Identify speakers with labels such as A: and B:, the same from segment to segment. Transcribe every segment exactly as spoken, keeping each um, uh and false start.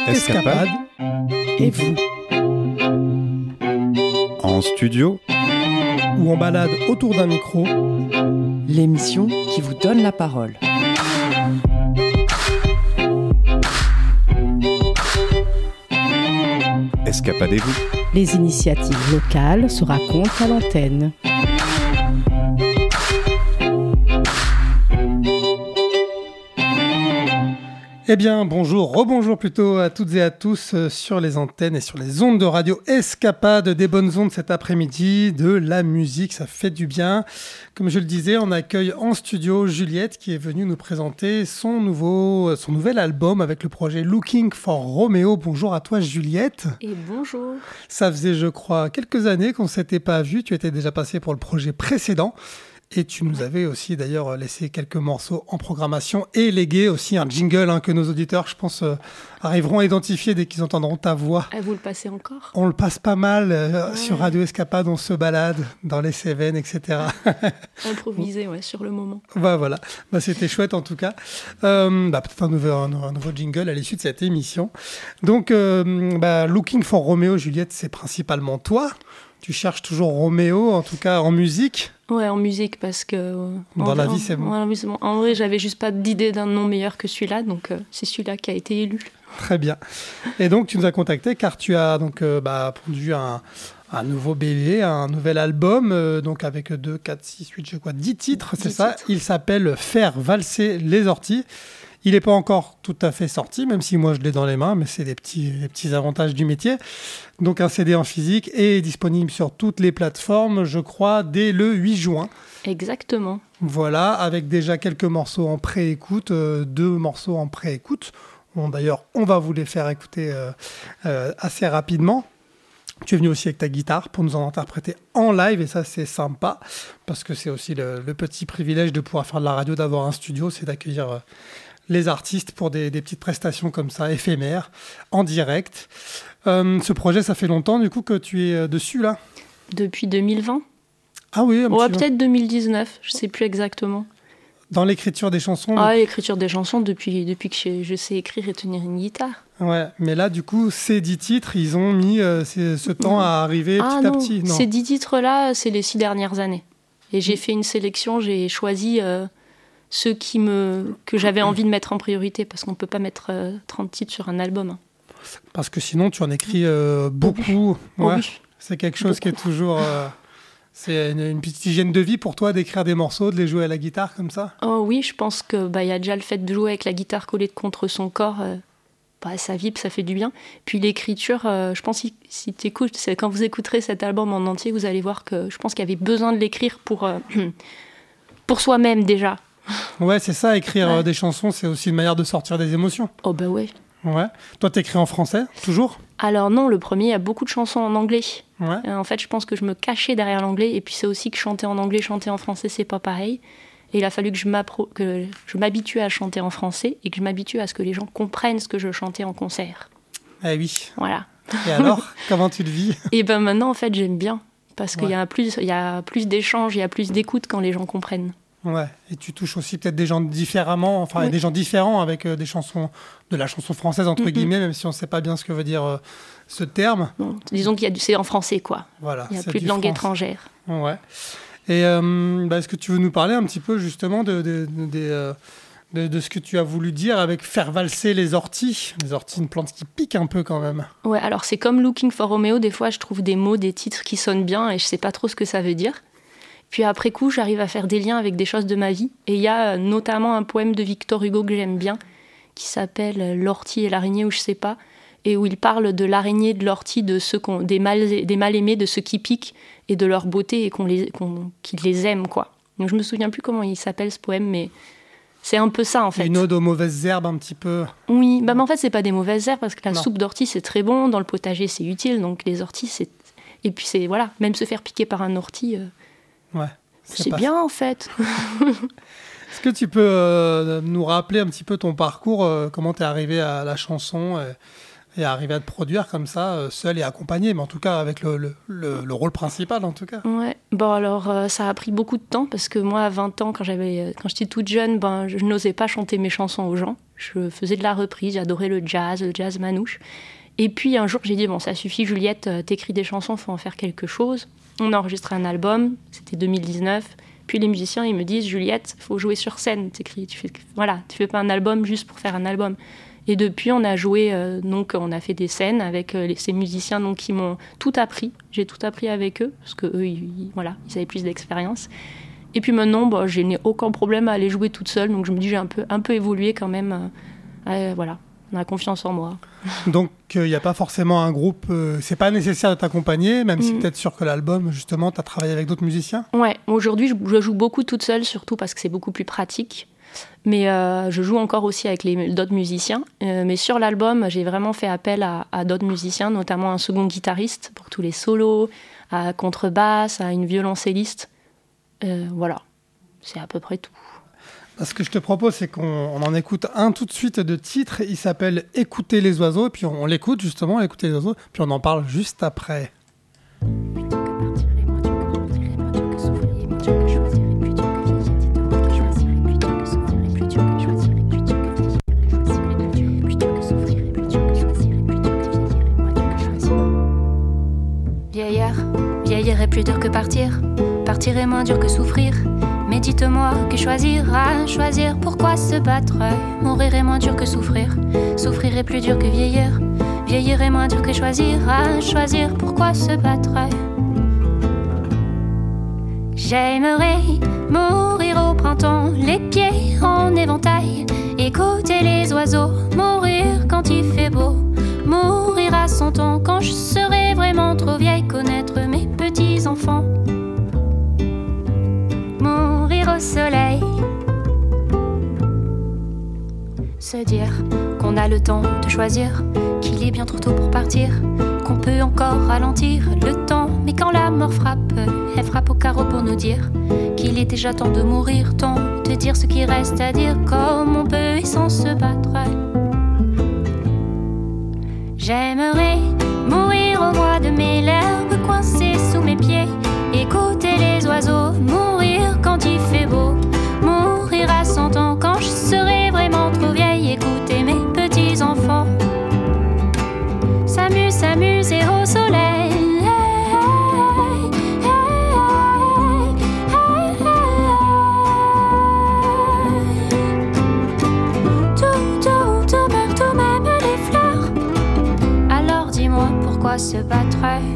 A: Escapade
B: et vous.
A: En studio
B: Ou en balade autour d'un micro.
C: L'émission qui vous donne la parole.
A: Escapadez-vous.
C: Les initiatives locales se racontent à l'antenne.
B: Eh bien, bonjour, rebonjour plutôt à toutes et à tous euh, sur les antennes et sur les ondes de radio Escapade, des bonnes ondes cet après-midi, de la musique, ça fait du bien. Comme je le disais, on accueille en studio Juliette qui est venue nous présenter son, nouveau, son nouvel album avec le projet Looking for Romeo. Bonjour à toi Juliette.
D: Et bonjour.
B: Ça faisait, je crois, quelques années qu'on ne s'était pas vu, tu étais déjà passée pour le projet précédent. Et tu nous avais aussi d'ailleurs laissé quelques morceaux en programmation et légué aussi un jingle hein, que nos auditeurs, je pense, euh, arriveront à identifier dès qu'ils entendront ta voix.
D: Et vous le passez encore ?
B: On le passe pas mal euh,
D: ouais.
B: Sur Radio Escapade, on se balade dans les Cévennes, et cetera.
D: Improvisé, ouais, sur le moment.
B: Bah voilà, bah, c'était chouette en tout cas. Euh, bah, peut-être un nouveau, un, un nouveau jingle à l'issue de cette émission. Donc, euh, bah, Looking for Romeo, Juliette, c'est principalement toi. Tu cherches toujours Roméo, en tout cas en musique.
D: Ouais, en musique, parce que... Euh,
B: Dans
D: en,
B: la
D: en,
B: vie, c'est bon.
D: En, en, en vrai, j'avais juste pas d'idée d'un nom meilleur que celui-là, donc euh, c'est celui-là qui a été élu.
B: Très bien. Et donc, tu nous as contacté car tu as donc, euh, bah, pondu un, un nouveau bébé, un nouvel album, euh, donc avec deux, quatre, six, huit, je crois, dix titres, c'est ça. Il s'appelle « Faire valser les orties ». Il n'est pas encore tout à fait sorti, même si moi je l'ai dans les mains, mais c'est des petits, des petits avantages du métier. Donc un C D en physique est disponible sur toutes les plateformes, je crois, dès le huit juin.
D: Exactement.
B: Voilà, avec déjà quelques morceaux en pré-écoute, euh, deux morceaux en pré-écoute. Bon, d'ailleurs, on va vous les faire écouter euh, euh, assez rapidement. Tu es venu aussi avec ta guitare pour nous en interpréter en live et ça c'est sympa parce que c'est aussi le, le petit privilège de pouvoir faire de la radio, d'avoir un studio, c'est d'accueillir... Euh, les artistes pour des, des petites prestations comme ça, éphémères, en direct. Euh, ce projet, ça fait longtemps du coup que tu es dessus là ?
D: Depuis deux mille vingt ?
B: Ah oui, un
D: ouais,
B: petit
D: peut-être deux mille dix-neuf, je sais plus exactement.
B: Dans l'écriture des chansons ?
D: Ah,
B: donc...
D: l'écriture des chansons depuis, depuis que je, je sais écrire et tenir une guitare.
B: Ouais, mais là du coup, ces dix titres, ils ont mis euh, ce temps à arriver
D: ah,
B: petit
D: non.
B: à petit. Non,
D: ces dix titres-là, c'est les six dernières années. Et j'ai fait une sélection, j'ai choisi... Euh, ceux qui me, que j'avais envie de mettre en priorité, parce qu'on ne peut pas mettre euh, trente titres sur un album. Hein.
B: Parce que sinon, tu en écris euh, beaucoup.
D: Oh
B: ouais.
D: oui.
B: C'est quelque chose beaucoup. Qui est toujours... Euh, c'est une, une petite hygiène de vie pour toi d'écrire des morceaux, de les jouer à la guitare comme ça ?
D: Oh oui, je pense qu'il bah, y a déjà le fait de jouer avec la guitare collée contre son corps. Euh, bah, ça vibre, ça fait du bien. Puis l'écriture, euh, je pense que si, si tu écoutes, c'est, quand vous écouterez cet album en entier, vous allez voir que je pense qu'il y avait besoin de l'écrire pour, euh, pour soi-même déjà.
B: Ouais, c'est ça, écrire
D: ouais.
B: euh, des chansons, c'est aussi une manière de sortir des émotions.
D: Oh bah ouais.
B: Ouais. Toi, t'écris en français, toujours ?
D: Alors non, le premier, il y a beaucoup de chansons en anglais.
B: Ouais.
D: Euh, en fait, je pense que je me cachais derrière l'anglais, et puis c'est aussi que chanter en anglais, chanter en français, c'est pas pareil. Et il a fallu que je, m'appro- que je m'habitue à chanter en français, et que je m'habitue à ce que les gens comprennent ce que je chantais en concert.
B: Eh oui.
D: Voilà.
B: Et alors, comment tu le vis ?
D: Et ben maintenant, en fait, j'aime bien, parce qu'il
B: ouais.
D: y a plus, il y a plus d'échanges, il y a plus d'écoute quand les gens comprennent.
B: Ouais, et tu touches aussi peut-être des gens différemment, enfin
D: oui.
B: des gens différents avec euh, des chansons, de la chanson française entre mm-hmm. guillemets, même si on ne sait pas bien ce que veut dire euh, ce terme.
D: Bon, disons qu'il y a du, c'est en français quoi.
B: Voilà.
D: Il n'y a plus de langue France. étrangère.
B: Ouais. Et euh, bah, est-ce que tu veux nous parler un petit peu justement de, de, de, de, euh, de, de ce que tu as voulu dire avec faire valser les orties, les orties, une plante qui pique un peu quand même.
D: Ouais, alors c'est comme Looking for Romeo, des fois je trouve des mots, des titres qui sonnent bien et je ne sais pas trop ce que ça veut dire. Puis après coup, j'arrive à faire des liens avec des choses de ma vie. Et il y a notamment un poème de Victor Hugo que j'aime bien, qui s'appelle « L'ortie et l'araignée » ou je sais pas, et où il parle de l'araignée, de l'ortie, de ceux qu'on, des, mal, des mal-aimés, de ceux qui piquent, et de leur beauté, et qu'on les, qu'on, qu'ils les aiment, quoi. Donc je me souviens plus comment il s'appelle ce poème, mais c'est un peu ça, en fait.
B: Une ode aux mauvaises herbes, un petit peu.
D: Oui, bah, mais en fait, c'est pas des mauvaises herbes, parce que la
B: non.
D: soupe d'ortie, c'est très bon, dans le potager, c'est utile, donc les orties, c'est... Et puis c'est, voilà, même se faire piquer par un ortie... Euh...
B: Ouais,
D: c'est c'est bien, ça. En fait.
B: Est-ce que tu peux euh, nous rappeler un petit peu ton parcours, euh, comment tu es arrivé à la chanson, euh, Et arriver à te produire comme ça, euh, seul et accompagné, mais en tout cas avec le, le, le, le rôle principal en tout cas.
D: Ouais. Bon alors euh, ça a pris beaucoup de temps parce que moi à vingt ans, quand, j'avais, quand j'étais toute jeune, ben, je n'osais pas chanter mes chansons aux gens. Je faisais de la reprise, j'adorais le jazz, le jazz manouche. Et puis un jour j'ai dit, bon ça suffit Juliette, t'écris des chansons, faut en faire quelque chose. On a enregistré un album, c'était deux mille dix-neuf. Puis les musiciens ils me disent, Juliette, faut jouer sur scène, t'écris, tu fais, voilà, tu fais pas un album juste pour faire un album. Et depuis, on a joué, euh, donc on a fait des scènes avec euh, les, ces musiciens donc, qui m'ont tout appris. J'ai tout appris avec eux, parce qu'eux, ils, ils, voilà, ils avaient plus d'expérience. Et puis maintenant, bah, je n'ai aucun problème à aller jouer toute seule, donc je me dis j'ai un peu, un peu évolué quand même. Euh, euh, voilà, on a confiance en moi.
B: Donc il euh, n'y a pas forcément un groupe, euh, c'est pas nécessaire de t'accompagner, même mmh. si peut-être sûr que l'album, justement, tu as travaillé avec d'autres musiciens.
D: Ouais, aujourd'hui, je, je joue beaucoup toute seule, surtout parce que c'est beaucoup plus pratique. Mais euh, je joue encore aussi avec les, d'autres musiciens. Euh, mais sur l'album, j'ai vraiment fait appel à, à d'autres musiciens, notamment un second guitariste pour tous les solos, à contrebasse, à une violoncelliste. Euh, voilà, c'est à peu près tout.
B: Ce que je te propose, c'est qu'on on en écoute un tout de suite de titre. Il s'appelle « Écouter les oiseaux ». Et puis on, on l'écoute justement, « Écouter les oiseaux ». Puis on en parle juste après.
E: Vieillir est plus dur que partir, partir est moins dur que souffrir. Mais dites-moi que choisir, à choisir, pourquoi se battre? Mourir est moins dur que souffrir, souffrir est plus dur que vieillir. Vieillir est moins dur que choisir, à choisir, pourquoi se battre? J'aimerais mourir au printemps, les pieds en éventail, écouter les oiseaux, mourir quand il fait beau. Mourir à cent ans quand je serai vraiment trop vieille, connaître mes petits-enfants. Mourir au soleil. Se dire qu'on a le temps de choisir, qu'il est bien trop tôt pour partir, qu'on peut encore ralentir le temps. Mais quand la mort frappe, elle frappe au carreau pour nous dire qu'il est déjà temps de mourir, temps de dire ce qui reste à dire, comme on peut et sans se battre. J'aimerais mourir au mois de mai, l'herbe coincée sous mes pieds, écouter les oiseaux, mourir quand il fait beau, mourir à cent ans quand je serai vraiment trop vieille, écouter mes petits-enfants s'amuse, s'amuser au soleil. Se battre,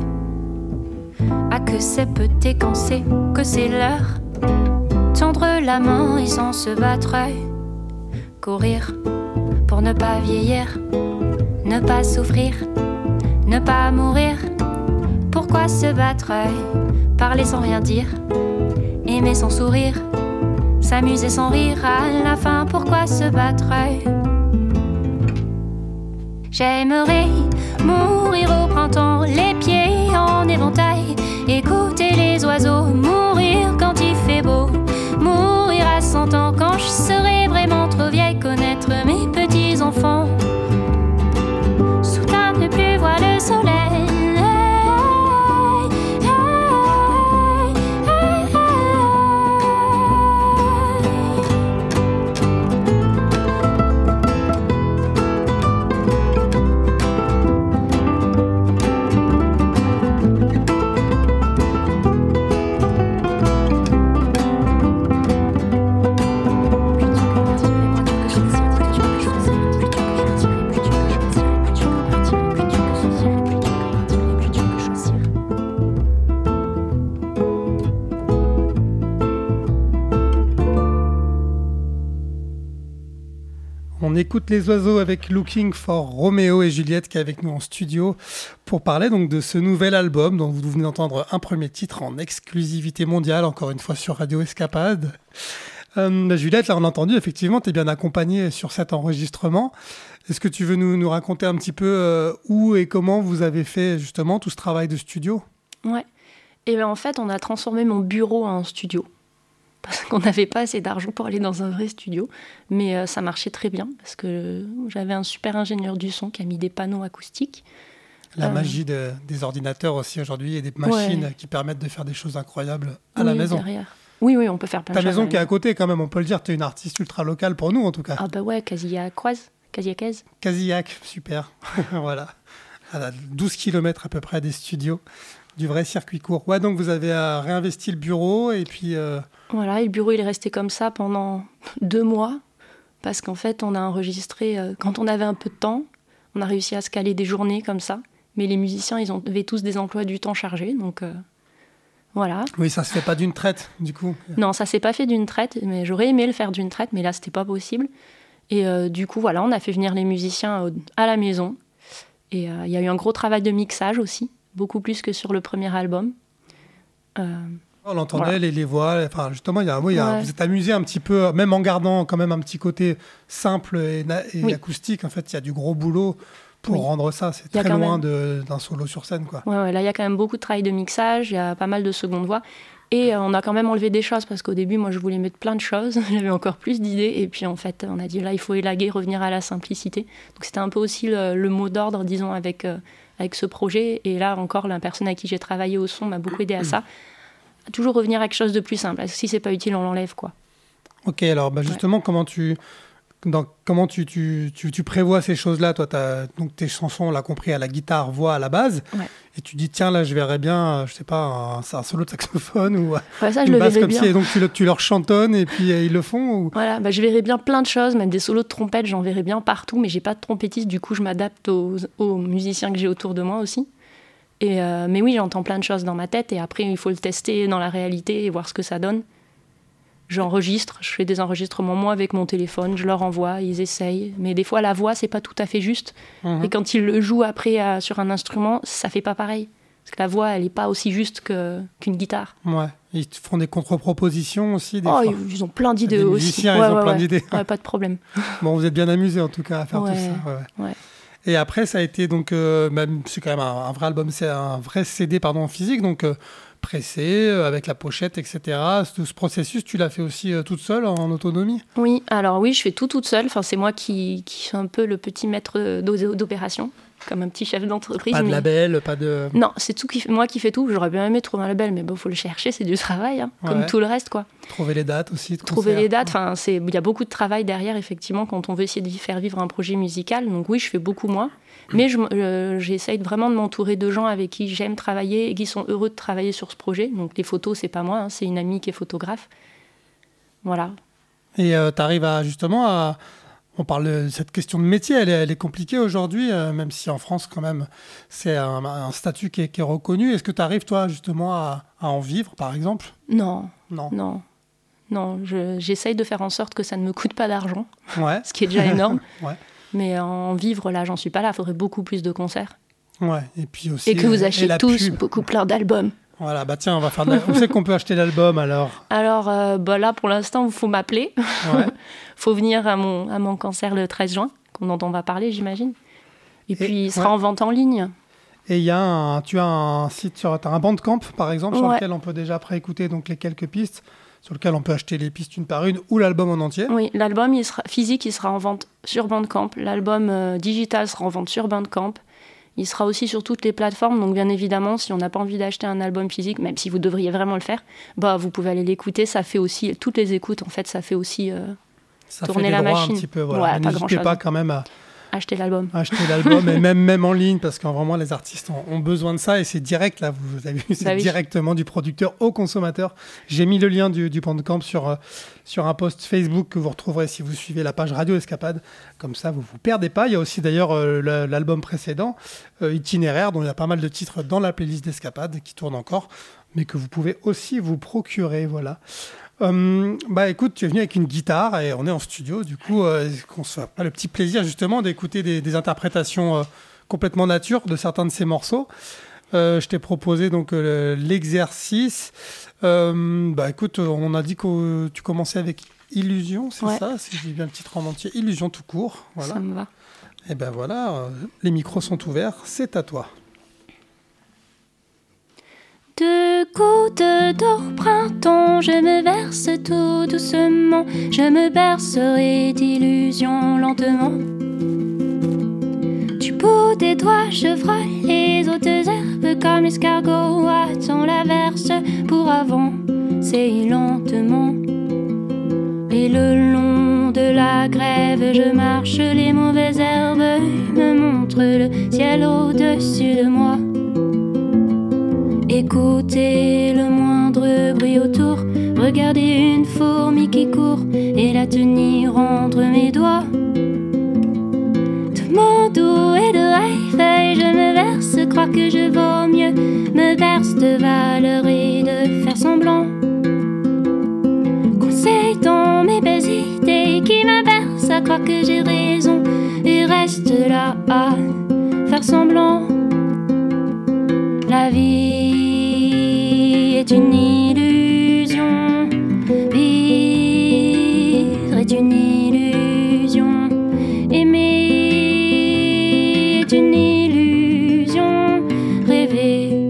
E: à que c'est peut-être quand c'est que c'est l'heure, tendre la main et sans se battre, courir pour ne pas vieillir, ne pas souffrir, ne pas mourir. Pourquoi se battre, parler sans rien dire, aimer sans sourire, s'amuser sans rire à la fin? Pourquoi se battre? J'aimerais mourir au printemps, les pieds en éventail, écouter les oiseaux, mourir quand il fait beau, mourir à cent ans quand je serai vraiment trop vieille, connaître mes petits-enfants, soudain ne plus voir le soleil.
B: On écoute les oiseaux avec Looking for Roméo et Juliette qui est avec nous en studio pour parler donc de ce nouvel album dont vous venez d'entendre un premier titre en exclusivité mondiale, encore une fois sur Radio Escapade. Euh, bah Juliette, là on a entendu, effectivement, tu es bien accompagnée sur cet enregistrement. Est-ce que tu veux nous, nous raconter un petit peu euh, où et comment vous avez fait justement tout ce travail de studio?
D: Ouais, et bien en fait on a transformé mon bureau en studio. parce qu'on n'avait pas assez d'argent pour aller dans un vrai studio. Mais euh, ça marchait très bien parce que j'avais un super ingénieur du son qui a mis des panneaux acoustiques.
B: La
D: Euh,
B: magie de- des ordinateurs aussi aujourd'hui et des machines
D: Ouais.
B: qui permettent de faire des choses incroyables à
D: oui,
B: la maison.
D: derrière. Oui, oui, on peut faire plein
B: Ta
D: de choses.
B: maison
D: à
B: qui est
D: la
B: à côté quand même, on peut le dire, tu es une artiste ultra locale pour nous en tout cas.
D: Ah bah ouais, Casillac-Croise, Casillac-Aise.
B: Casillac, super. Voilà. À douze kilomètres à peu près des studios, du vrai circuit court. Ouais, donc vous avez euh, réinvesti le bureau et puis... euh,
D: Voilà, et le bureau il est resté comme ça pendant deux mois parce qu'en fait on a enregistré euh, quand on avait un peu de temps, on a réussi à se caler des journées comme ça. Mais les musiciens ils ont, avaient tous des emplois du temps chargés, donc euh, voilà.
B: Oui, ça se fait pas d'une traite, du coup.
D: Non, ça s'est pas fait d'une traite, mais j'aurais aimé le faire d'une traite, mais là c'était pas possible. Et euh, du coup voilà, on a fait venir les musiciens au- à la maison. Et euh, il y a eu un gros travail de mixage aussi, beaucoup plus que sur le premier album. Euh,
B: On entendait
D: Voilà.
B: les, les voix, enfin justement, il y a, oui, il y a-
D: Ouais.
B: vous êtes amusé un petit peu, même en gardant quand même un petit côté simple et, na- et
D: Oui.
B: acoustique. En fait, il y a du gros boulot pour
D: Oui.
B: rendre ça. C'est
D: Il y a
B: très
D: quand
B: loin
D: même-
B: de- d'un solo sur scène, quoi.
D: Ouais, ouais, là, il y a quand même beaucoup de travail de mixage, il y a pas mal de secondes voix. Et euh, on a quand même enlevé des choses, parce qu'au début, moi, je voulais mettre plein de choses. J'avais encore plus d'idées. Et puis, en fait, on a dit, là, il faut élaguer, revenir à la simplicité. Donc, c'était un peu aussi le, le mot d'ordre, disons, avec, euh, avec ce projet. Et là, encore, la personne à qui j'ai travaillé au son m'a beaucoup aidé à ça. Toujours revenir à quelque chose de plus simple. Parce que si c'est pas utile, on l'enlève, quoi.
B: Ok, alors bah, justement, comment tu... Dans, comment tu, tu, tu, tu prévois ces choses-là? Toi, t'as, donc tes chansons, on l'a compris, à la guitare, voix à la base.
D: Ouais.
B: Et tu dis, tiens, là, je verrais bien, euh, je sais pas, un, un solo de saxophone ou
D: Ouais, ça, je
B: une
D: le
B: basse
D: verrais
B: comme
D: bien.
B: ci. Et donc, tu, le- tu leur chantonnes et puis euh, ils le font ou...
D: Voilà, bah, je verrais bien plein de choses, même des solos de trompette, j'en verrais bien partout, mais j'ai pas de trompettiste, du coup je m'adapte aux, aux musiciens que j'ai autour de moi aussi. Et euh, mais oui, j'entends plein de choses dans ma tête, et après il faut le tester dans la réalité et voir ce que ça donne. J'enregistre, je fais des enregistrements moi avec mon téléphone, je leur envoie, ils essayent, mais des fois la voix c'est pas tout à fait juste,
B: Mhm.
D: et quand ils le jouent après euh, sur un instrument, ça fait pas pareil. Parce que la voix, elle est pas aussi juste que, qu'une guitare.
B: Ouais. Ils te font des contre-propositions aussi, des
D: Oh,
B: fois.
D: ils, ils ont plein d'idées
B: Des
D: aussi.
B: musiciens,
D: Ouais,
B: ils ont
D: ouais,
B: plein
D: ouais.
B: d'idées.
D: Ouais, pas de problème.
B: Bon, vous êtes bien amusés en tout cas à faire
D: Ouais,
B: tout ça. ouais, ouais.
D: ouais.
B: Et après, ça a été donc, euh, même, c'est quand même un, un vrai album, c'est un vrai C D pardon, physique, donc euh, pressé, euh, avec la pochette, et cetera. Ce, ce processus, tu l'as fait aussi euh, toute seule, en autonomie?
D: Oui, alors oui, je fais tout toute seule. Enfin, c'est moi qui, qui suis un peu le petit maître d'o- d'opération, comme un petit chef d'entreprise.
B: Pas de
D: mais-
B: label, pas de...
D: Non, c'est tout qui fait- moi qui fais tout. J'aurais bien aimé trouver un label, mais bon, faut le chercher, c'est du travail, hein, comme
B: Ouais.
D: tout le reste, quoi.
B: Trouver les dates aussi. de
D: Trouver
B: concerts.
D: les dates, enfin, c'est il y a beaucoup de travail derrière, effectivement, quand on veut essayer de faire vivre un projet musical. Donc oui, je fais beaucoup moi, mais je m- euh, j'essaye vraiment de m'entourer de gens avec qui j'aime travailler et qui sont heureux de travailler sur ce projet. Donc les photos, c'est pas moi, hein, c'est une amie qui est photographe. Voilà.
B: Et tu arrives à, justement, à... On parle de cette question de métier, elle est, elle est compliquée aujourd'hui, euh, même si en France, quand même, c'est un, un statut qui est, qui est reconnu. Est-ce que tu arrives, toi, justement, à, à en vivre, par exemple?
D: Non,
B: Non.
D: non, non. je- J'essaye de faire en sorte que ça ne me coûte pas d'argent,
B: Ouais.
D: ce qui est déjà énorme.
B: Ouais.
D: Mais en vivre, là, j'en suis pas là. Il faudrait beaucoup plus de concerts.
B: Ouais. Et puis aussi...
D: Et que vous
B: euh,
D: achetiez
B: la
D: tous
B: pub.
D: beaucoup plein d'albums.
B: Voilà, bah tiens, on va faire... de la- Où c'est qu'on peut acheter l'album, alors?
D: Alors euh, bah là, pour l'instant, il faut m'appeler.
B: Ouais.
D: faut venir à mon, à mon concert le treize juin, dont on va parler, j'imagine. Et,
B: Et-
D: puis, il sera
B: ouais.
D: en vente en ligne.
B: Et il y a un, tu as un site, sur, t'as un Bandcamp, par exemple, sur
D: Ouais.
B: lequel on peut déjà préécouter donc les quelques pistes, sur lequel on peut acheter les pistes une par une ou l'album en entier.
D: Oui, l'album il sera, physique, il sera en vente sur Bandcamp. L'album euh, digital sera en vente sur Bandcamp. Il sera aussi sur toutes les plateformes. Donc, bien évidemment, si on n'a pas envie d'acheter un album physique, même si vous devriez vraiment le faire, bah, vous pouvez aller l'écouter. Ça fait aussi, toutes les écoutes, en fait, ça fait aussi euh,
B: Ça
D: Tourner
B: fait des
D: la
B: droits
D: machine.
B: un petit peu. Voilà.
D: Ouais,
B: Mais
D: pas
B: n'hésitez
D: grand-chose.
B: pas quand même à
D: acheter l'album.
B: acheter l'album et même, même en ligne parce que vraiment les artistes ont, ont besoin de ça et c'est direct là, vous avez vu, c'est
D: Bah oui.
B: directement du producteur au consommateur. J'ai mis le lien du, du Bandcamp sur, euh, sur un post Facebook que vous retrouverez si vous suivez la page Radio Escapade. Comme ça, vous ne vous perdez pas. Il y a aussi d'ailleurs euh, le- l'album précédent, euh, Itinéraire, dont il y a pas mal de titres dans la playlist d'Escapade qui tournent encore, mais que vous pouvez aussi vous procurer. Voilà. Euh, bah écoute, tu es venu avec une guitare et on est en studio, du coup, euh, qu'on se fait pas le petit plaisir justement d'écouter des, des interprétations euh, complètement nature de certains de ces morceaux. Euh, je t'ai proposé donc euh, l'exercice. Euh, bah écoute, on a dit que tu commençais avec Illusion, c'est
D: Ouais.
B: ça, si j'ai bien le titre en entier, Illusion tout court. Voilà.
D: Ça me va.
B: Et ben voilà, euh, les micros sont ouverts, c'est à toi.
E: Deux gouttes d'eau printemps, je me verse tout doucement, je me bercerai d'illusions lentement. Du bout des doigts, je frôle les hautes herbes comme l'escargot attend la verse pour avancer lentement. Et le long de la grève, je marche, les mauvaises herbes me montrent le ciel au-dessus de moi. Écoutez le moindre bruit autour, regardez une fourmi qui court et la tenir entre mes doigts. De mots doux et de rêve, je me verse, croire que je vaux mieux, me verse de valeur et de faire semblant. Conseil dans mes belles idées qui m'abercent à croire que j'ai raison et reste là à faire semblant. La vie est une illusion, vivre est une illusion, aimer est une illusion, rêver.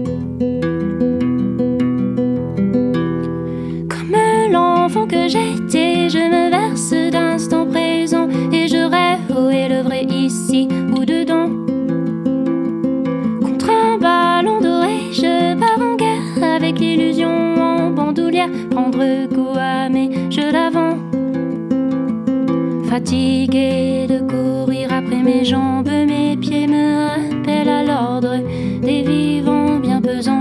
E: Comme l'enfant que j'étais, je me verse d'instant présent et je rêve où est le vrai ici ou dedans. Je pars en guerre avec l'illusion en bandoulière, prendre goût à mes jeux d'avant. Fatigué de courir après mes jambes, mes pieds me rappellent à l'ordre des vivants bien pesants.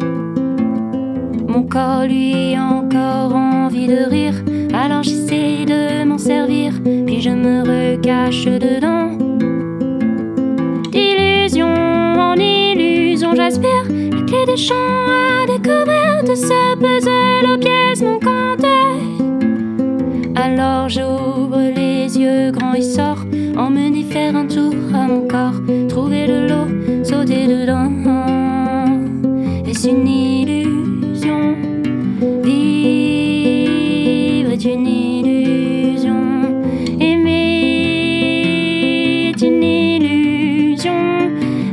E: Mon corps lui a encore envie de rire, alors j'essaie de m'en servir, puis je me recache dedans. D'illusion en illusion j'aspire, les clés des champs à découvrir de ce puzzle aux pièces manquantes. Alors j'ouvre les yeux grands et sors, emmener faire un tour à mon corps, trouver de l'eau, sauter dedans. Est-ce une illusion? Vivre est une illusion, aimer est une illusion,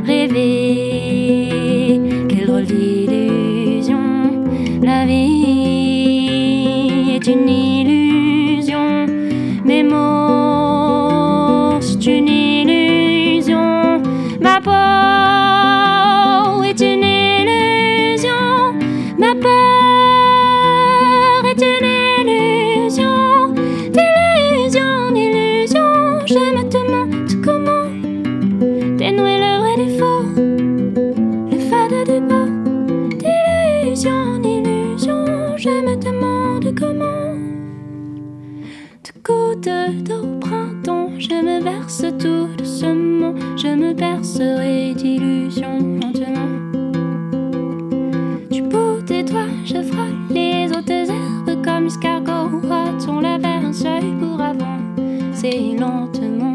E: rêver, quelle drôle d'illusion. La vie est une illusion, mes mots c'est une illusion, ma peau est une illusion, ma peur est une illusion, d'illusion, d'illusion. Je me demande comment dénouer le vrai des faux, le fade des beaux. D'illusion, d'illusion, je me demande comment. De gouttes d'eau printemps, je me verse tout doucement, je me bercerai d'illusions lentement. Du bout des doigts, je frôle les hautes herbes comme l'escargot attend la vers un seuil pour avancer lentement.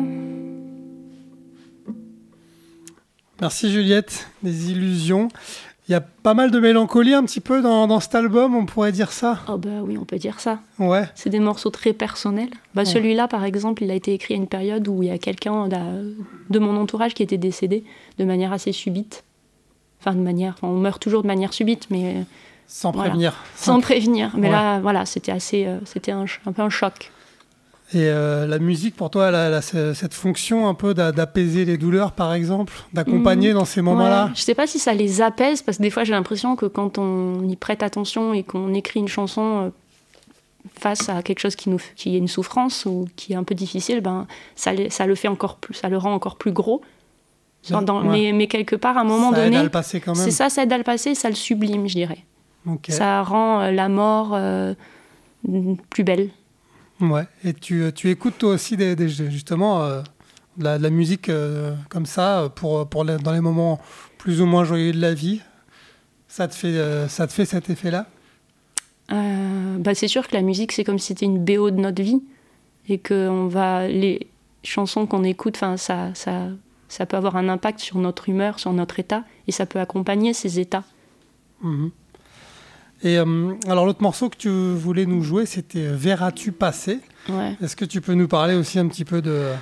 B: Merci Juliette, des illusions. Il y a pas mal de mélancolie un petit peu dans, dans cet album, on pourrait dire ça.
D: Oh bah oui, on peut dire ça.
B: Ouais.
D: C'est des morceaux très personnels. Bah ouais. Celui-là, par exemple, il a été écrit à une période où il y a quelqu'un de mon entourage qui était décédé de manière assez subite. Enfin, de manière... Enfin, on meurt toujours de manière subite, mais...
B: Sans
D: voilà.
B: prévenir.
D: Sans, Sans prévenir. Mais
B: ouais. Là,
D: voilà, c'était assez... Euh, c'était un, un peu un choc.
B: Et euh, la musique, pour toi, elle a, elle a cette fonction un peu d'apaiser les douleurs, par exemple, d'accompagner mmh. dans ces moments-là.
D: Ouais. Je ne sais pas si ça les apaise, parce que des fois, j'ai l'impression que quand on y prête attention et qu'on écrit une chanson euh, face à quelque chose qui, nous, qui est une souffrance ou qui est un peu difficile, ben, ça, ça le fait encore plus, ça le rend encore plus gros. Dans, dans, ouais. mais, mais quelque part, à un moment
B: ça
D: donné,
B: aide à le passer quand même.
D: C'est ça, ça aide à le passer, ça le sublime, je dirais.
B: Okay.
D: Ça rend euh, la mort euh, plus belle.
B: Ouais, et tu, tu écoutes toi aussi des, des, justement euh, de, la, de la musique euh, comme ça pour, pour les, dans les moments plus ou moins joyeux de la vie. Ça te fait, euh, ça te fait cet effet-là?
D: euh, bah c'est sûr que la musique, c'est comme si c'était une B O de notre vie et que on va, les chansons qu'on écoute, ça, ça, ça peut avoir un impact sur notre humeur, sur notre état, et ça peut accompagner ces états.
B: Mmh. Et euh, alors l'autre morceau que tu voulais nous jouer, c'était Verras-tu passer?
D: Ouais.
B: Est-ce que tu peux nous parler aussi un petit peu de,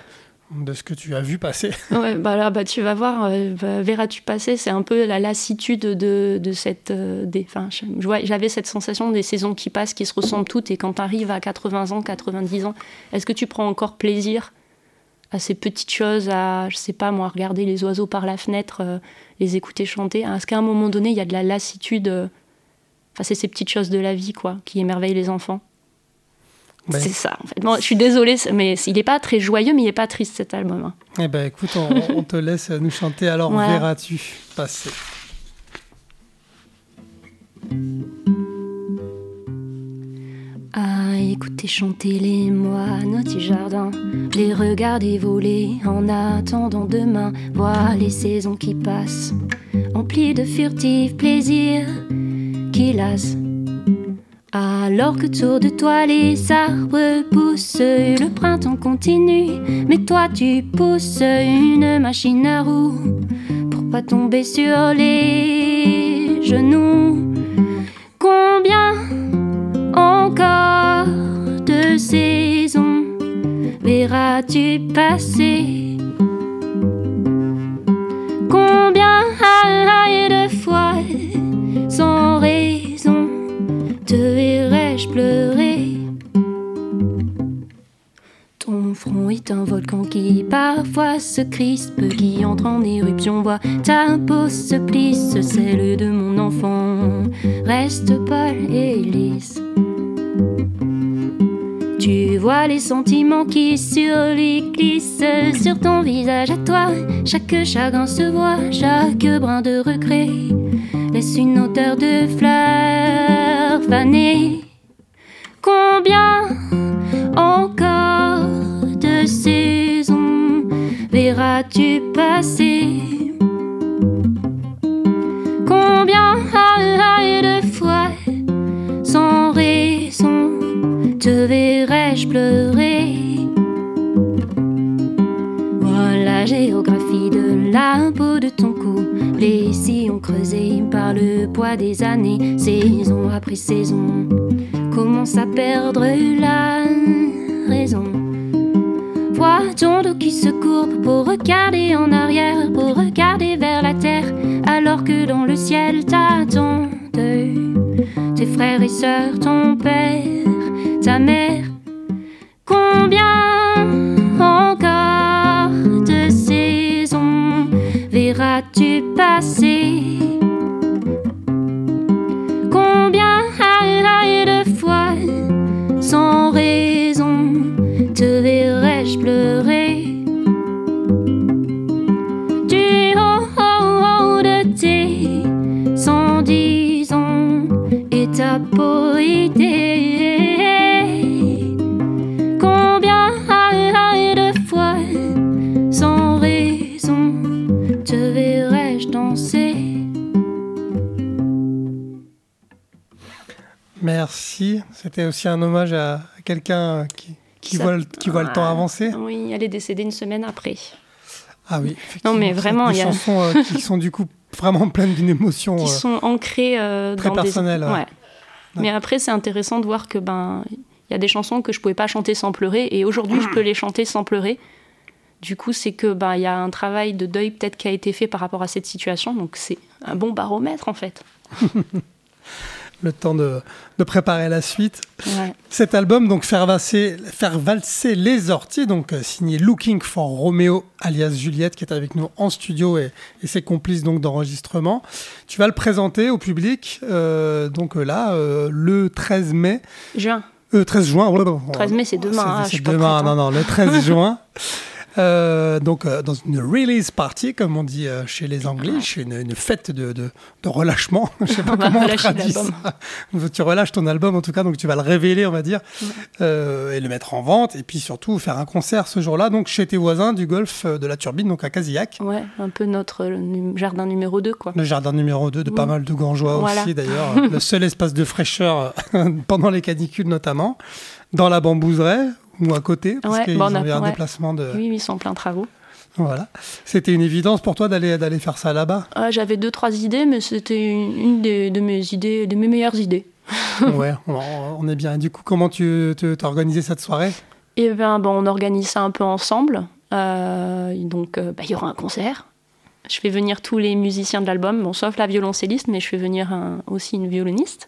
B: de ce que tu as vu passer.
D: Ouais, bah là, bah, tu vas voir, euh, bah, verras-tu passer, c'est un peu la lassitude de, de cette... Euh, des, je, je vois, j'avais cette sensation des saisons qui passent, qui se ressemblent toutes, et quand tu arrives à quatre-vingts ans, quatre-vingt-dix ans, est-ce que tu prends encore plaisir à ces petites choses, à, je sais pas moi, regarder les oiseaux par la fenêtre, euh, les écouter chanter? Est-ce qu'à un moment donné, il y a de la lassitude euh, Enfin, c'est ces petites choses de la vie, quoi, qui émerveillent les enfants. Ouais. C'est ça, en fait. Bon, je suis désolée, mais il n'est pas très joyeux, mais il n'est pas triste, cet album. Hein.
B: Eh ben, écoute, on, on te laisse nous chanter. Alors, voilà. Verras-tu passer.
E: À écouter chanter les moines du jardin, les regarder voler en attendant demain, voir les saisons qui passent, emplies de furtifs plaisirs qui lassent. Alors que autour de toi les arbres poussent, le printemps continue, mais toi tu pousses une machine à roues pour pas tomber sur les genoux. Combien encore de saisons verras-tu passer? Combien de fois sans raison te verrai-je pleurer? Ton front est un volcan qui parfois se crispe, qui entre en éruption, voit ta peau se plisse, celle de mon enfant reste pâle et lisse. Tu vois les sentiments qui sur lui glissent, sur ton visage à toi, chaque chagrin se voit, chaque brin de regret laisse une odeur de fleurs fanées. Combien encore de saisons verras-tu passer? Combien de fois sans raison te verrai-je pleurer? Voilà la géographie de la peau de ton cou, les sillons creusés par le poids des années, saison après saison, commence à perdre la raison. Vois ton dos qui se courbe pour regarder en arrière, pour regarder vers la terre, alors que dans le ciel t'attendent tes frères et sœurs, ton père, ta mère. Combien encore de saisons verras-tu passer? Combien de fois sans raison te verrai-je pleurer? Du haut, haut, haut de tes cent dix ans et ta peau idée. Combien de fois sans raison te verrai-je danser?
B: Merci. C'était aussi un hommage à quelqu'un qui, qui, voit, le, qui voit ah, le temps avancer.
D: Oui, elle est décédée une semaine après.
B: Ah oui,
D: non, mais vraiment,
B: des
D: il y a...
B: chansons euh, qui sont du coup vraiment pleines d'une émotion.
D: Qui
B: euh,
D: sont ancrées euh,
B: très
D: dans
B: personnelles.
D: des...
B: Ouais.
D: Ouais. Mais après, c'est intéressant de voir que ben, il y a des chansons que je pouvais pas chanter sans pleurer, et aujourd'hui, je peux les chanter sans pleurer. Du coup, c'est que ben, y a un travail de deuil peut-être qui a été fait par rapport à cette situation, donc c'est un bon baromètre en fait.
B: Le temps de, de préparer la suite.
D: Ouais.
B: Cet album, donc faire valser, faire valser les orties, donc euh, signé Looking for Romeo alias Juliette, qui est avec nous en studio et, et ses complices donc d'enregistrement. Tu vas le présenter au public, euh, donc euh, là, euh, le treize mai.
D: Juin.
B: Euh, treize juin.
D: treize mai, c'est demain.
B: C'est,
D: hein,
B: c'est
D: je suis
B: demain,
D: pas
B: non, non, le treize juin. Euh, donc euh, dans une release party, comme on dit euh, chez les Anglais, chez une, une fête de, de, de relâchement. Je sais pas on comment on traduit ça. Tu relâches ton album en tout cas, donc tu vas le révéler, on va dire, ouais. euh, et le mettre en vente, et puis surtout faire un concert ce jour-là, donc chez tes voisins du golf de la Turbine, donc à Casillac.
D: Ouais, un peu notre nu- jardin numéro deux, quoi.
B: Le jardin numéro deux de mmh. pas mal de Gangeois voilà. aussi d'ailleurs, le seul espace de fraîcheur pendant les canicules notamment, dans la Bambouseraie. Ou à côté, parce ouais, qu'ils bon, ont eu un ouais. déplacement de...
D: Oui, ils sont en plein travaux.
B: Voilà. C'était une évidence pour toi d'aller, d'aller faire ça là-bas?
D: euh, J'avais deux, trois idées, mais c'était une, une des, de mes idées, de mes meilleures idées.
B: Ouais, on, on est bien. Du coup, comment tu as organisé cette soirée?
D: Eh bien, bon, on organise ça un peu ensemble. Euh, donc, euh, bah, il y aura un concert. Je fais venir tous les musiciens de l'album, bon, sauf la violoncelliste, mais je fais venir un, aussi une violoniste.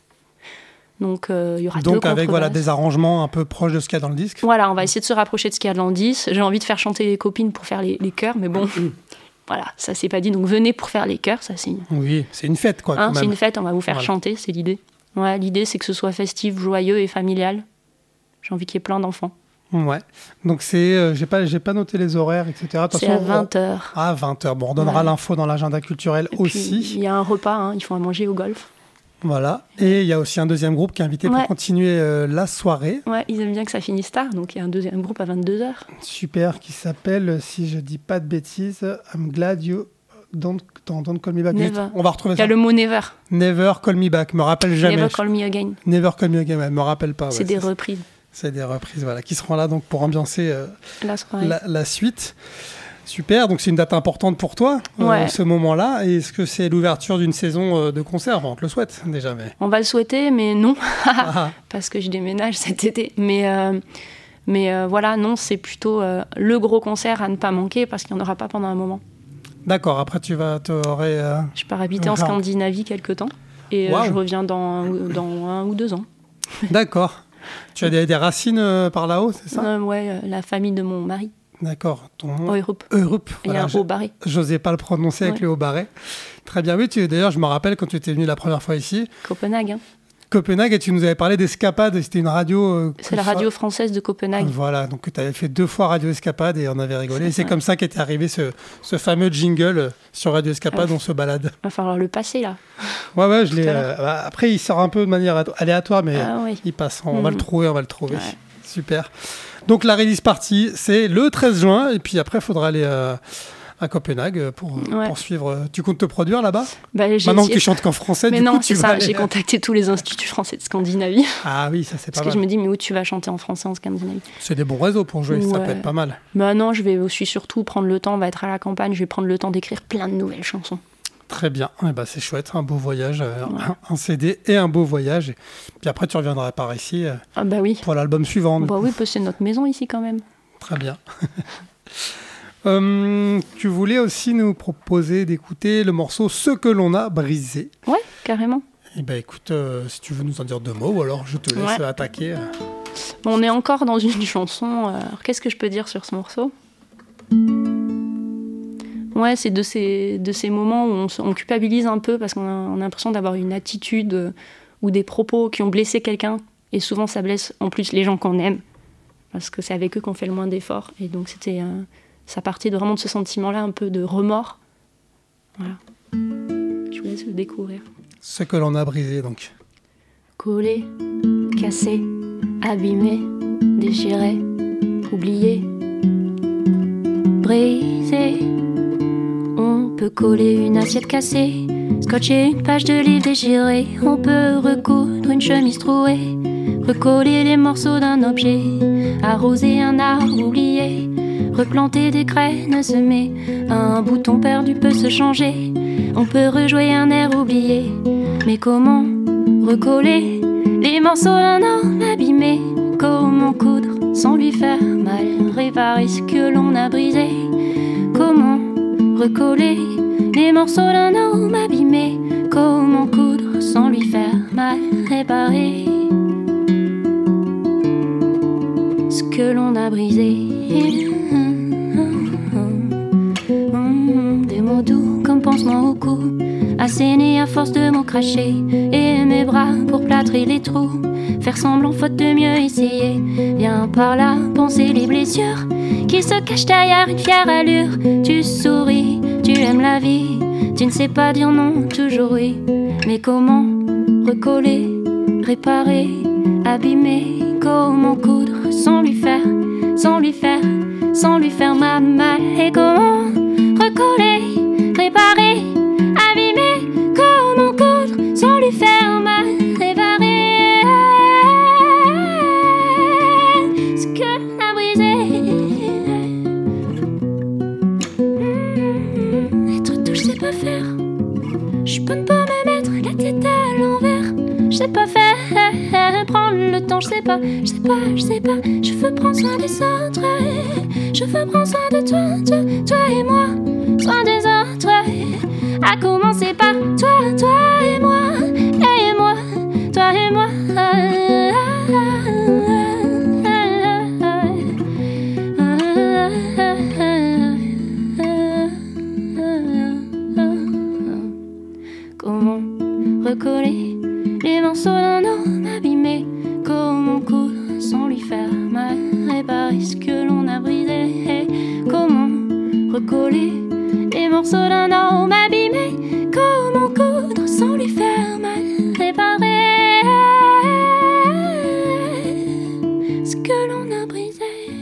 D: Donc, euh, il y aura
B: Donc
D: deux
B: avec voilà,
D: contrebasses.
B: des arrangements un peu proches de ce qu'il y a dans le disque.
D: Voilà, on va essayer de se rapprocher de ce qu'il y a dans le disque. J'ai envie de faire chanter les copines pour faire les, les chœurs, mais bon, voilà, ça c'est pas dit. Donc venez pour faire les chœurs, ça c'est,
B: Oui, c'est une fête, quoi.
D: hein,
B: quand
D: c'est
B: même.
D: une fête, on va vous faire
B: Voilà.
D: chanter, c'est l'idée. Ouais, l'idée c'est que ce soit festif, joyeux et familial. J'ai envie qu'il y ait plein d'enfants.
B: Ouais. Donc c'est, euh, j'ai pas, j'ai pas noté les horaires, et cetera. De toute
D: C'est à
B: façon,
D: vingt heures.
B: on- à vingt heures. Bon, on donnera
D: Ouais.
B: l'info dans l'agenda culturel
D: Et puis,
B: aussi.
D: il y a un repas, hein, ils font à manger au golf.
B: Voilà. Et il y a aussi un deuxième groupe qui est invité
D: Ouais.
B: pour continuer euh, la soirée.
D: Ouais, ils aiment bien que ça finisse tard, donc il y a un deuxième groupe à vingt-deux heures.
B: Super, qui s'appelle, si je dis pas de bêtises, I'm glad you don't, don't, don't call me back.
D: Never.
B: On va retrouver
D: Il y a
B: ça.
D: le mot never.
B: Never call me back. Me rappelle jamais.
D: Never call me again.
B: Never call me again. Elle me rappelle pas.
D: c'est
B: ouais,
D: des
B: c'est-
D: reprises.
B: C'est des reprises, voilà, qui seront là donc pour ambiancer euh,
D: La soirée.
B: la, la suite. Super, donc c'est une date importante pour toi, euh,
D: Ouais.
B: ce moment-là. Et est-ce que c'est l'ouverture d'une saison euh, de concert? Enfin, on te le souhaite déjà, mais...
D: On va le souhaiter, mais non,
B: Ah,
D: parce que je déménage cet été. Mais, euh, mais euh, voilà, non, c'est plutôt euh, le gros concert à ne pas manquer, parce qu'il n'y en aura pas pendant un moment.
B: d'accord, après tu vas... T'aurais, euh,
D: Je pars habiter en
B: Genre.
D: Scandinavie quelque temps, et euh,
B: Waouh.
D: je reviens dans, dans un ou deux ans.
B: D'accord. Tu as des, des racines euh, par là-haut, c'est ça?
D: Euh, ouais, euh, la famille de mon mari,
B: D'accord. Ton
D: en Europe.
B: Europe.
D: Il y a
B: voilà,
D: un
B: je-
D: haut barré.
B: J'osais pas le prononcer avec
D: Ouais.
B: le haut barré. Très bien, oui. Tu, d'ailleurs, je me rappelle quand tu étais venu la première fois ici,
D: Copenhague, hein.
B: Copenhague, et tu nous avais parlé d'Escapade. C'était une radio... euh,
D: C'est
B: que
D: la
B: ça-
D: radio française de Copenhague.
B: Voilà, donc tu avais fait deux fois Radio Escapade et on avait rigolé.
D: C'est
B: Et c'est
D: ça.
B: comme ça qu'était arrivé ce, ce fameux jingle euh, sur Radio Escapade,
D: Ah.
B: on se balade.
D: Il va falloir le passer, là.
B: Ouais, ouais, je l'ai.
D: à
B: euh, bah, après, il sort un peu de manière ato- aléatoire, mais
D: Ah oui.
B: il passe. On va
D: Mhm.
B: le trouver, on va le trouver.
D: Ouais.
B: Super. Donc la release party, c'est le treize juin, et puis après, il faudra aller euh, à Copenhague pour,
D: Ouais.
B: pour suivre. Tu comptes te produire là-bas?
D: Bah, j'ai
B: Maintenant que
D: essayé-
B: tu chantes qu'en français,
D: Mais
B: du
D: non,
B: coup, tu
D: c'est
B: vas
D: ça.
B: aller-
D: J'ai contacté tous les instituts français de Scandinavie.
B: Ah oui, ça c'est pas
D: Parce que je
B: mal.
D: me dis, mais où tu vas chanter en français en Scandinavie?
B: C'est des bons réseaux pour jouer, ça
D: Ouais.
B: peut être pas mal.
D: Bah non, je vais aussi surtout prendre le temps, on va être à la campagne, je vais prendre le temps d'écrire plein de nouvelles chansons.
B: Très bien, eh ben, c'est chouette, un beau voyage, euh,
D: Ouais.
B: un, un C D et un beau voyage. Et puis après, tu reviendras par ici euh,
D: Ah bah oui.
B: pour l'album suivant. du
D: Bah
B: coup.
D: oui, parce que c'est notre maison ici quand même.
B: Très bien. Hum, tu voulais aussi nous proposer d'écouter le morceau Ce que l'on a brisé.
D: Ouais, carrément.
B: Eh ben écoute, euh, si tu veux nous en dire deux mots, ou alors je te laisse
D: Ouais.
B: attaquer. euh.
D: Bon, on est encore dans une chanson. euh, Alors qu'est-ce que je peux dire sur ce morceau? Ouais, c'est de ces, de ces moments où on, se- on culpabilise un peu parce qu'on a, on a l'impression d'avoir une attitude euh, ou des propos qui ont blessé quelqu'un. Et souvent, ça blesse en plus les gens qu'on aime. Parce que c'est avec eux qu'on fait le moins d'efforts. Et donc, c'était, euh, ça partait de, vraiment de ce sentiment-là, un peu de remords. Voilà. Je vous laisse le découvrir.
B: Ce que l'on a brisé, donc.
D: Collé, cassé, abîmé, déchiré, oublié, brisé. On peut coller une assiette cassée, scotcher une page de livre déchiré. On peut recoudre une chemise trouée, recoller les morceaux d'un objet, arroser un arbre oublié, replanter des graines semées. Un bouton perdu peut se changer, on peut rejouer un air oublié. Mais comment recoller les morceaux d'un homme abîmé? Comment coudre sans lui faire mal, réparer ce que l'on a brisé? Comment recoller les morceaux d'un homme abîmé? Comment coudre sans lui faire mal, réparer ce que l'on a brisé? Des mots doux comme pansement au cou, assénés à force de mots crachés, et mes bras pour plâtrer les trous, faire semblant faute de mieux essayer. Viens par là, penser les blessures qui se cachent derrière une fière allure. Tu souris, tu aimes la vie, tu ne sais pas dire non, toujours oui. Mais comment recoller, réparer, abîmer? Comment coudre sans lui faire, sans lui faire, sans lui faire mal, mal? Et comment recoller, réparer, abîmer? Comment coudre sans lui faire mal, réparer ce que l'on a brisé? Mmh, être tout, je sais pas faire. Je peux ne pas me mettre la tête à l'envers. Je sais pas faire, prendre le temps
E: pourtant je sais pas, je sais pas, je sais pas. Je veux prendre soin des autres. Je veux prendre soin de toi, toi, toi et moi. Soin des autres. À commencer par toi, toi et moi. Et moi, toi et moi. Comment recoller les morceaux d'un homme abîmé? Comment coudre sans lui faire mal? Réparer ce que l'on a brisé. Comment recoller les morceaux d'un homme abîmé? Comment coudre sans lui faire mal? Réparer ce que l'on a brisé.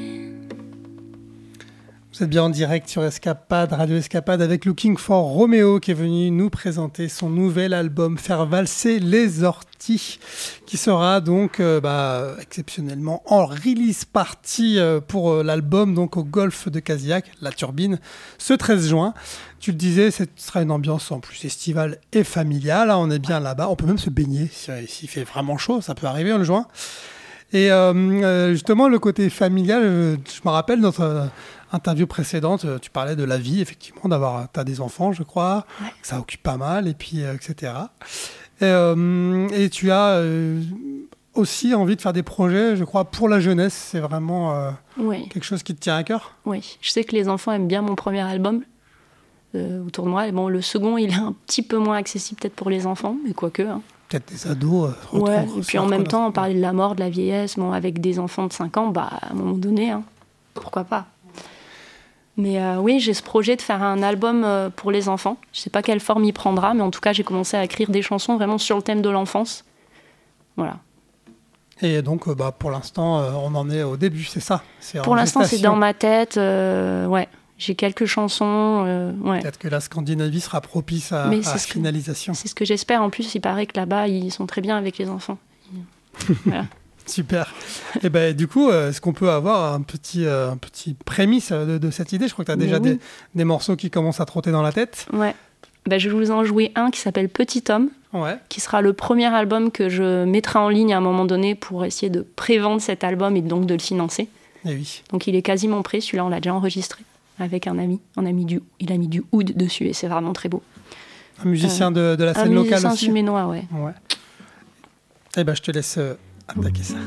B: Vous êtes bien en direct sur Escapade, Radio Escapade, avec Looking for Romeo qui est venu nous présenter son nouvel album Faire valser les orties, qui sera donc euh, bah, exceptionnellement en release party euh, pour euh, l'album, donc au Golfe de Casillac, La Turbine, ce treize juin. Tu le disais, ce sera une ambiance en plus estivale et familiale. Là, on est bien là-bas. On peut même se baigner s'il si fait vraiment chaud, ça peut arriver en juin. Et euh, justement, le côté familial, je, je me rappelle notre euh, interview précédente, tu parlais de la vie, effectivement, d'avoir, t'as des enfants, je crois, ouais. Que ça occupe pas mal, et puis, euh, et cetera. Et, euh, et tu as euh, aussi envie de faire des projets, je crois, pour la jeunesse. C'est vraiment euh, oui. quelque chose qui te tient à cœur?
D: Oui, je sais que les enfants aiment bien mon premier album, euh, autour de moi. Et bon, le second, il est un petit peu moins accessible peut-être pour les enfants, mais quoique... Hein.
B: Peut-être des ados. Euh,
D: ouais, et puis en même temps, on parlait de la mort, de la vieillesse, bon, avec des enfants de cinq ans, bah, à un moment donné, hein, pourquoi pas. Mais euh, oui, j'ai ce projet de faire un album euh, pour les enfants. Je ne sais pas quelle forme il prendra, mais en tout cas, j'ai commencé à écrire des chansons vraiment sur le thème de l'enfance. Voilà.
B: Et donc, euh, bah, pour l'instant, euh, on en est au début, c'est ça? C'est
D: pour l'instant, gestation. C'est dans ma tête, euh, ouais. J'ai quelques chansons. Euh, ouais.
B: Peut-être que la Scandinavie sera propice à, à la finalisation.
D: Que, c'est ce que j'espère. En plus, il paraît que là-bas, ils sont très bien avec les enfants. Voilà.
B: Super. Et ben du coup, euh, est-ce qu'on peut avoir un petit, euh, un petit prémisse de, de cette idée? Je crois que tu as déjà oui. des, des morceaux qui commencent à trotter dans la tête.
D: Ouais. Ben, je vais vous en jouer un qui s'appelle Petit Homme, ouais. qui sera le premier album que je mettrai en ligne à un moment donné pour essayer de prévendre cet album et donc de le financer.
B: Et oui.
D: Donc il est quasiment prêt. Celui-là, on l'a déjà enregistré avec un ami. Un ami du, il a mis du oud dessus et c'est vraiment très beau.
B: Un musicien euh, de, de la scène locale aussi. Un
D: musicien suménois, ouais.
B: ouais. Eh ben, je te laisse euh, attaquer ça.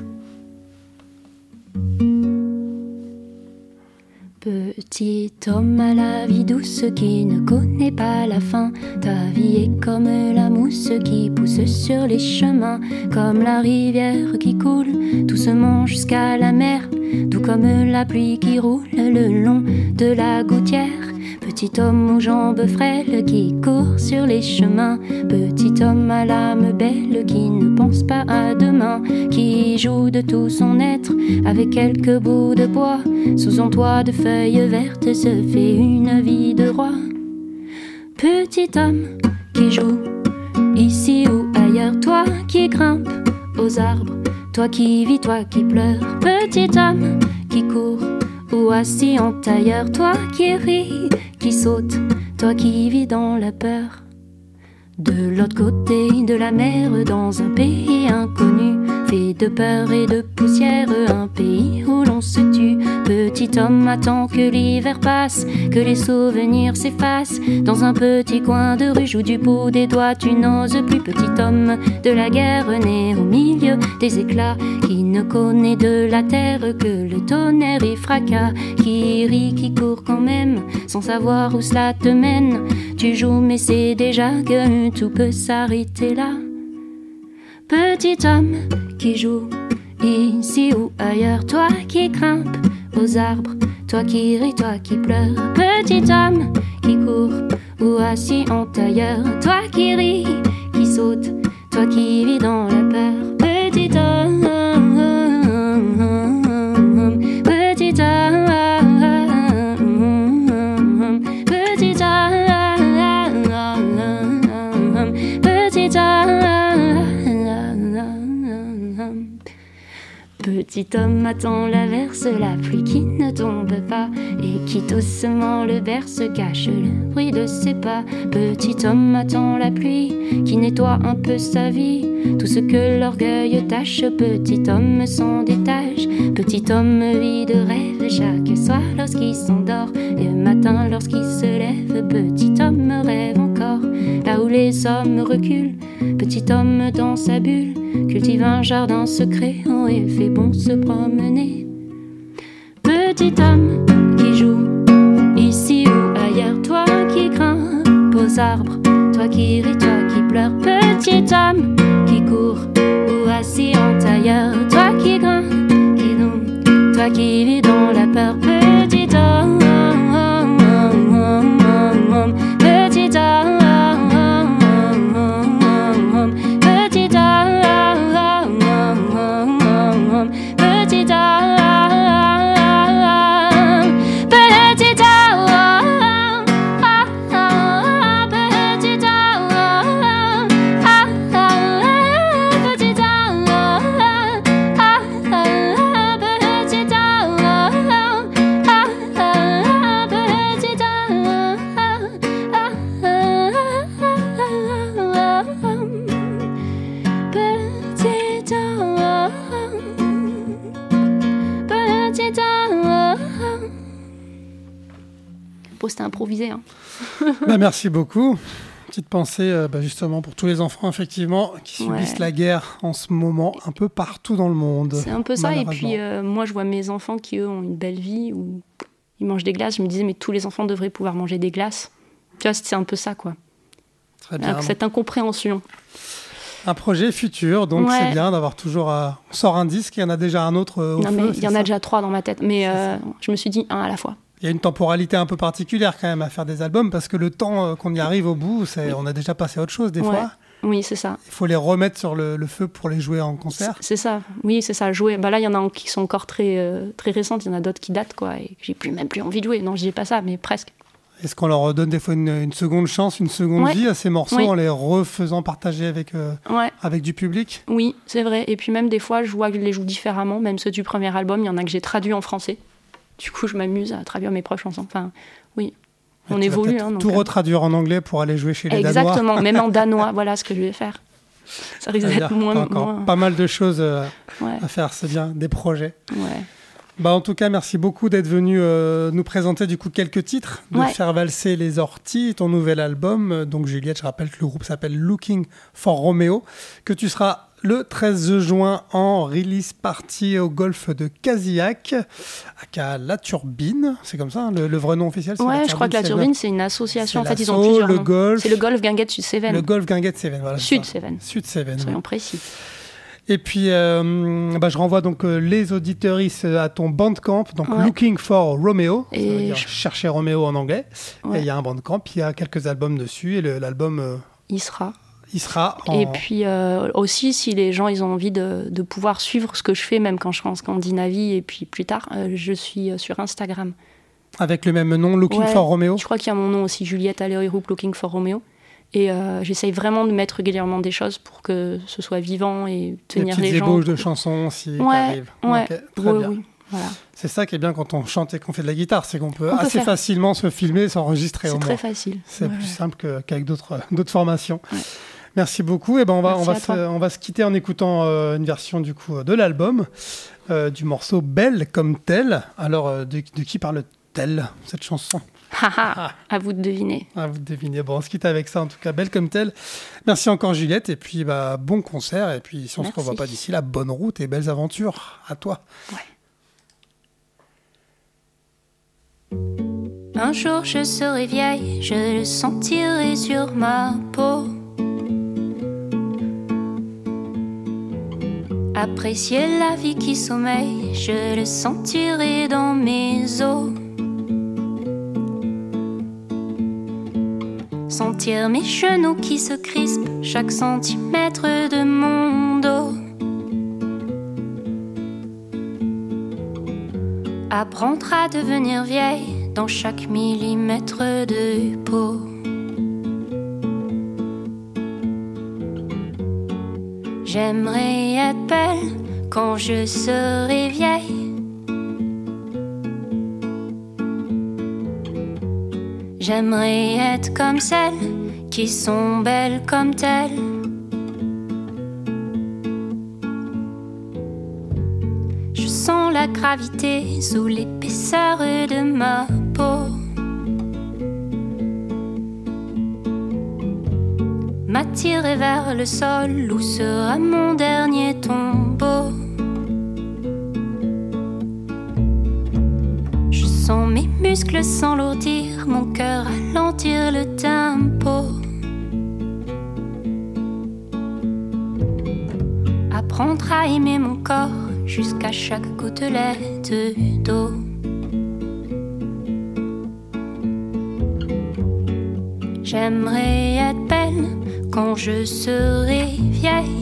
E: Petit homme à la vie douce qui ne connaît pas la fin. Ta vie est comme la mousse qui pousse sur les chemins, comme la rivière qui coule doucement jusqu'à la mer, tout comme la pluie qui roule le long de la gouttière. Petit homme aux jambes frêles qui court sur les chemins, petit homme à l'âme belle qui ne pense pas à demain, qui joue de tout son être avec quelques bouts de bois, sous un toit de feuilles vertes se fait une vie de roi. Petit homme qui joue ici ou ailleurs, toi qui grimpes aux arbres, toi qui vis, toi qui pleures. Petit homme qui court ou assis en tailleur, toi qui ris, qui saute, toi qui vis dans la peur. De l'autre côté de la mer, dans un pays inconnu, fait de peur et de poussière, un pays où l'on se tue. Petit homme attend que l'hiver passe, que les souvenirs s'effacent. Dans un petit coin de rue, joue du bout des doigts, tu n'oses plus. Petit homme de la guerre, né au milieu des éclats, qui ne connaît de la terre que le tonnerre et fracas, qui rit, qui court quand même, sans savoir où cela te mène. Tu joues mais c'est déjà que tout peut s'arrêter là. Petit homme qui joue ici ou ailleurs, toi qui grimpes aux arbres, toi qui ris, toi qui pleures. Petit homme qui court ou assis en tailleur, toi qui ris, qui saute, toi qui vis dans la peur. Petit homme, petit homme, petit homme, petit homme. Petit homme attend l'averse, la pluie qui ne tombe pas, et qui doucement le berce, cache le bruit de ses pas. Petit homme attend la pluie qui nettoie un peu sa vie, tout ce que l'orgueil tâche. Petit homme s'en détache, petit homme vit de rêve. Chaque soir lorsqu'il s'endort et le matin lorsqu'il se lève, petit homme rêve encore. Là où les hommes reculent, petit homme dans sa bulle cultive un jardin secret et fait bon se promener. Petit homme qui joue ici ou ailleurs, toi qui grimpes aux arbres, toi qui ris, toi qui pleures. Petit homme qui court ou assis en tailleur, toi qui grimpe, qui nomme, toi qui vis dans la peur. Petit homme, petit homme, petit homme, petit homme. C'était improvisé. Hein.
B: Bah, merci beaucoup. Petite pensée euh, bah, justement pour tous les enfants effectivement qui subissent ouais. la guerre en ce moment un peu partout dans le monde.
D: C'est un peu ça. Et puis euh, moi je vois mes enfants qui eux ont une belle vie où ils mangent des glaces. Je me disais mais tous les enfants devraient pouvoir manger des glaces. Tu vois, c'est un peu ça quoi.
B: Très bien.
D: Avec cette incompréhension.
B: Un projet futur, donc ouais. c'est bien d'avoir toujours... Euh, on sort un disque, il y en a déjà un autre euh, au
D: non,
B: feu.
D: Il y en
B: ça
D: a déjà trois dans ma tête, mais euh, je me suis dit un à la fois.
B: Il y a une temporalité un peu particulière quand même à faire des albums parce que le temps qu'on y arrive au bout, c'est, on a déjà passé à autre chose des
D: ouais.
B: fois.
D: Oui, c'est ça.
B: Il faut les remettre sur le, le feu pour les jouer en concert.
D: C'est, c'est ça, oui, c'est ça. Jouer. Bah là, il y en a qui sont encore très, euh, très récentes, il y en a d'autres qui datent, quoi, et que j'ai plus, même plus envie de jouer. Non, je dis pas ça, mais presque.
B: Est-ce qu'on leur donne des fois une, une seconde chance, une seconde
D: ouais.
B: vie à ces morceaux
D: oui.
B: en les refaisant partager avec, euh,
D: ouais.
B: avec du public ?
D: Oui, c'est vrai. Et puis même des fois, je vois que je les joue différemment. Même ceux du premier album, il y en a que j'ai traduits en français. Du coup, je m'amuse à traduire mes proches chansons. Enfin, oui, on
B: tu
D: évolue.
B: Vas
D: hein, donc,
B: tout
D: euh...
B: retraduire en anglais pour aller jouer chez les
D: Exactement,
B: Danois.
D: Exactement, même en danois. Voilà ce que je vais faire. Ça risque d'être moins,
B: encore
D: moins...
B: Pas mal de choses euh,
D: ouais.
B: à faire, c'est bien, des projets.
D: Ouais.
B: Bah, en tout cas, merci beaucoup d'être venu euh, nous présenter du coup quelques titres, de
D: ouais.
B: faire valser les orties, ton nouvel album. Donc Juliette, je rappelle que le groupe s'appelle Looking for Romeo, que tu seras le treize juin en release party au golf de Casillac, à La Turbine. C'est comme ça, hein, le, le vrai nom officiel. C'est
D: ouais,
B: la
D: je crois que La
B: c'est
D: Turbine,
B: la...
D: c'est une association.
B: C'est
D: en fait, ils ont plusieurs
B: le
D: noms.
B: golf.
D: C'est le golf Guinguette Sud-Cévennes.
B: Le golf Guinguette Cévennes, voilà.
D: Sud-Cévennes.
B: Sud-Cévennes.
D: Soyons
B: ouais.
D: précis.
B: Et puis, euh, bah, je renvoie donc euh, les auditeuristes à ton Bandcamp, donc
D: ouais.
B: Looking for Romeo, ça
D: et
B: veut dire
D: je...
B: chercher Roméo en anglais.
D: Ouais.
B: Et il y a un Bandcamp, il y a quelques albums dessus, et le, l'album... Euh,
D: il sera.
B: Il sera en...
D: Et puis euh, aussi, si les gens ils ont envie de, de pouvoir suivre ce que je fais, même quand je serai en Scandinavie, et puis plus tard, euh, je suis sur Instagram.
B: Avec le même nom, Looking
D: ouais,
B: for Romeo.
D: Je crois qu'il y a mon nom aussi, Juliette Aléoiroup, Looking for Romeo. Et euh, j'essaye vraiment de mettre régulièrement des choses pour que ce soit vivant et tenir
B: des
D: les gens.
B: Des petites ébauches de chansons aussi
D: ouais,
B: qui arrivent.
D: Ouais,
B: okay, très
D: ouais,
B: bien.
D: oui, voilà.
B: C'est ça qui est bien quand on chante et qu'on fait de la guitare, c'est qu'on peut,
D: on peut
B: assez
D: faire.
B: facilement se filmer, s'enregistrer.
D: C'est
B: au
D: très
B: moins.
D: facile.
B: C'est
D: ouais,
B: plus
D: ouais.
B: simple que, qu'avec d'autres, d'autres formations.
D: Ouais.
B: Merci beaucoup. Et ben on va, on va,
D: Merci
B: se, on va se quitter en écoutant euh, une version du coup de l'album, euh, du morceau Belle comme telle. Alors, euh, de, de qui parle-t-elle, cette chanson ?
D: Ah, à vous de deviner.
B: À vous de deviner. Bon, on se quitte avec ça, en tout cas, Belle comme telle. Merci encore, Juliette. Et puis, bah, bon concert. Et puis, si on ne se revoit pas d'ici là, bonne route et belles aventures. À toi.
D: Ouais.
E: Un jour, je serai vieille, je le sentirai sur ma peau. Apprécier la vie qui sommeille, je le sentirai dans mes os. Sentir mes genoux qui se crispent chaque centimètre de mon dos. Apprendre à devenir vieille dans chaque millimètre de peau. J'aimerais être belle quand je serai vieille. J'aimerais être comme celles qui sont belles comme telles. la gravité sous l'épaisseur de ma peau. M'attirer vers le sol où sera mon dernier tombeau. Je sens mes muscles s'enlourdir, mon cœur ralentir le tempo. Apprendre à aimer mon corps jusqu'à chaque gouttelette d'eau. J'aimerais être belle quand je serai vieille.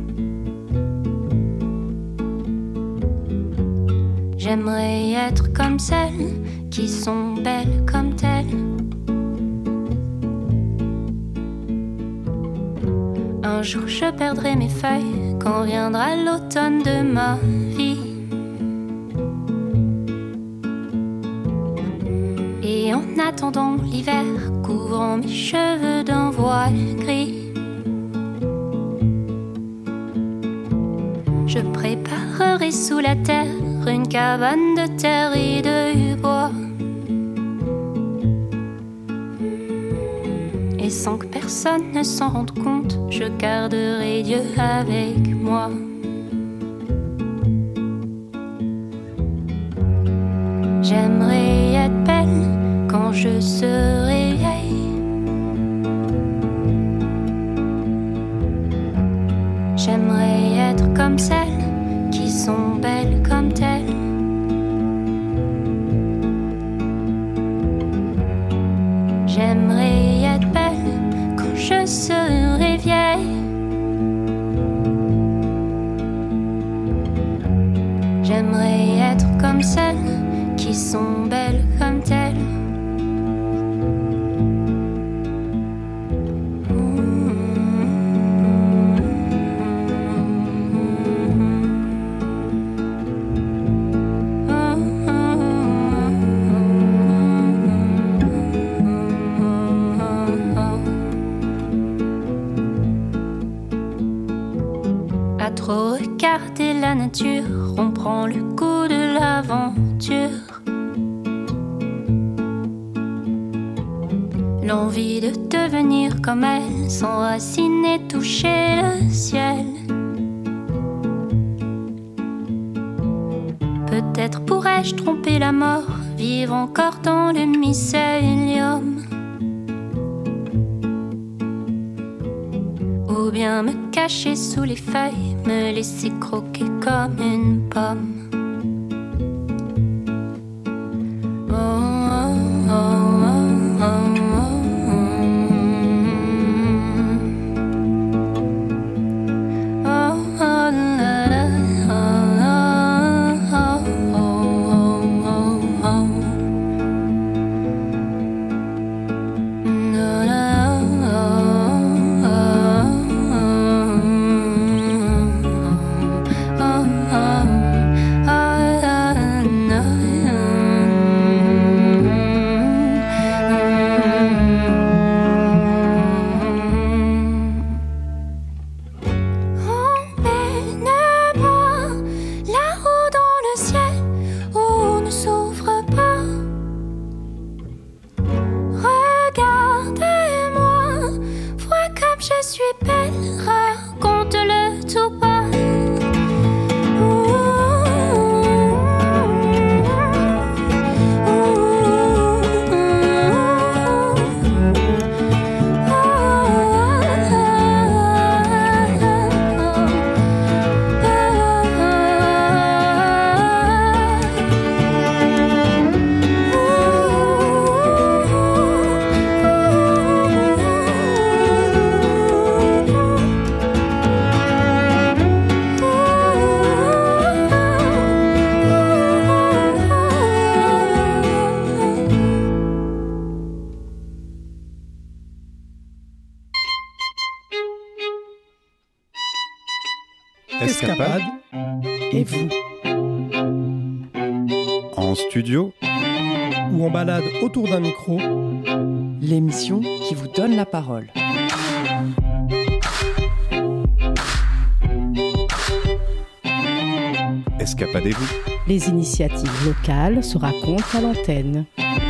E: J'aimerais être comme celles qui sont belles comme telles. Un jour je perdrai mes feuilles quand viendra l'automne de ma vie. Et en attendant l'hiver couvrant mes cheveux d'un voile gris, je préparerai sous la terre une cabane de terre et de bois. Et sans que personne ne s'en rende compte, je garderai Dieu avec moi. J'aimerais être belle quand je serai vieille. J'aimerais être comme celles qui sont belles comme telles. J'aimerais être belle quand je serai vieille. J'aimerais être comme celles qui sont belles comme telles. À trop regarder la nature, on prend le goût de l'aventure. L'envie de devenir comme elle, s'enraciner, toucher le ciel. Peut-être pourrais-je tromper la mort, vivre encore dans le mycélium. Ou bien me cacher sous les feuilles, me laisser croquer comme une pomme. Oh, oh, oh, oh, oh, oh. Oh, oh, la, la, oh, oh, oh, oh, oh, oh. La, la.
B: Escapade
C: Et vous?
A: En studio
B: ou en balade autour d'un micro,
C: L'émission qui vous donne la parole.
A: Escapadez-vous.
C: Les initiatives locales se racontent à l'antenne.